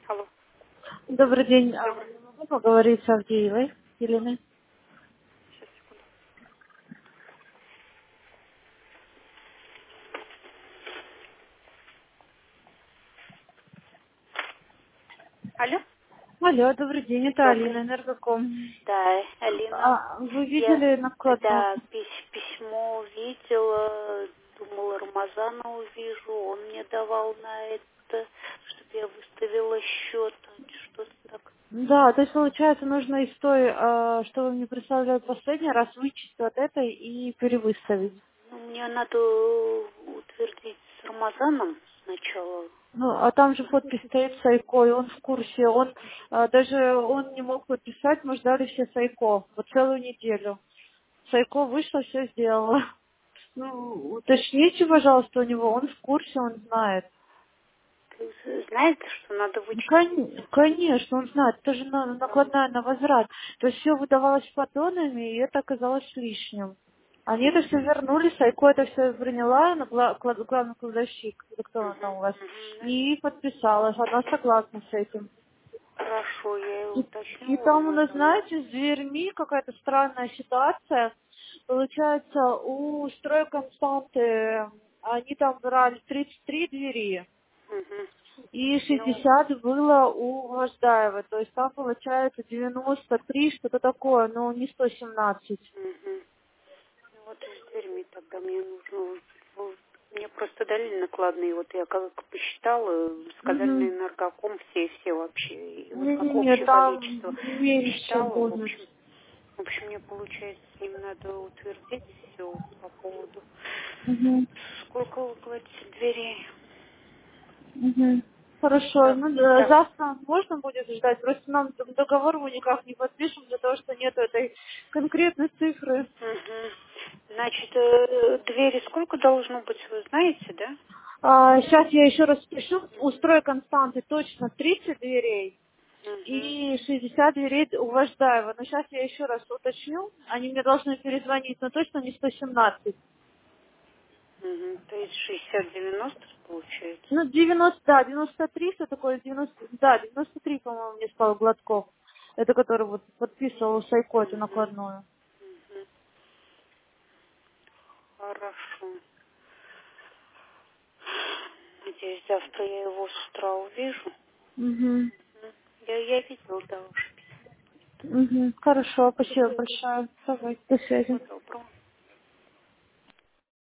Алло. Добрый день. Добрый. Я могу поговорить с Авдеевой Еленой? Сейчас, секунду. Алло. Алло, добрый день, это Добрый. Алина, Энергоком. Да, Алина. Вы Я, видели накладную? да, письмо видела, думала, Рамазана увижу. Он мне давал на это, чтобы я выставила счет. Что-то так. Да, то есть получается нужно из той, что вы мне прислали в последний раз, вычесть вот этой и перевыставить. Ну, мне надо утвердить с Рамазаном сначала. Ну, а там же подпись стоит Сайко, и он в курсе. Даже он не мог подписать, мы ждали все Сайко, вот целую неделю. Сайко вышла, все сделала. Ну, уточните, пожалуйста, у него, он в курсе, он знает. Знаете, что надо Ну, вычесть? Конечно, он знает, это же накладная на возврат. То есть все выдавалось поддонами, и это оказалось лишним. Они это все вернули, Сайко это все приняла, главный кладовщик, или кто она там у вас, Мгм. и подписалась, она согласна с этим. Хорошо, я его И уточню у там у нас, Рамазана. знаете, с дверьми какая-то странная ситуация. Получается, у стройконстанты они там брали 33 двери, Мгм. и Ну, 60 было у Вождаева. То есть там получается 93, что-то такое, но не 117. мгм. Ну, вот и с дверьми тогда мне нужно... Мне просто дали накладные, вот я как посчитала, сказали на Угу. энергоком все вообще, и вот как Не-не-не, общее там количество меньше считала, в будет. общем. В общем, мне получается, с ним надо утвердить все по поводу... Угу. Сколько, вы говорите, дверей? Мгм. Хорошо. Так, Ну, да, так. завтра можно будет ждать. Просто нам договор мы никак не подпишем, для того, что нет этой конкретной цифры. Мгм. Значит, двери сколько должно быть, вы знаете, да? Сейчас я еще раз пишу. Устрой константы точно 30 дверей Мгм. и 60 дверей у Вождаева. Но сейчас я еще раз уточню. Они мне должны перезвонить, но точно не 117. Мгм. То есть 60-90 получается. Ну, 90, да, 93, что такое 90, да, 93, по-моему, мне стал Гладков. Это который вот подписывал Сайко эту Мгм. накладную. Мгм. Хорошо. Надеюсь, завтра я его с утра увижу. Угу. Мгм. Я видела, да, ваше письмо. Угу. Хорошо, Всего спасибо доброго. большое. Давай, до связи. Всего доброго.